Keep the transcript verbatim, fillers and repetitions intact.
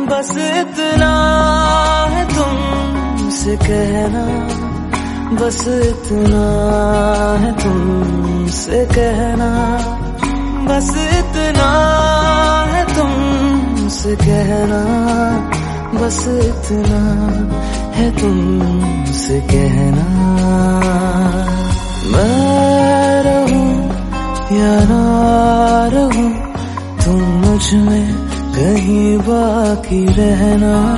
बस इतना है तुमसे कहना, बस इतना है तुमसे कहना, बस इतना है तुमसे कहना, बस इतना है तुमसे कहना। मैं रहूं या ना रहूं, तुम मुझ में कहीं बाकी रहना।